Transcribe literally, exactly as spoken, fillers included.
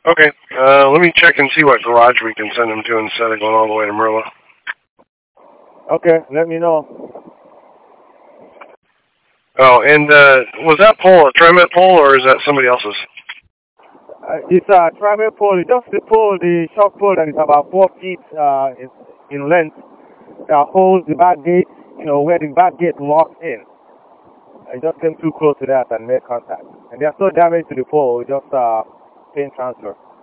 Okay. Uh, let me check and see what garage we can send them to instead of going all the way to Merla. Okay, let me know. Oh, and uh, was that pole a TriMet pole or is that somebody else's? Uh, it's a TriMet pole. It's just the pole, the short pole that is about four feet uh, in, in length that holds the back gate, you know, where the back gate locks in. I just came too close to that and made contact. And there's no damage to the pole, just uh, pin transfer.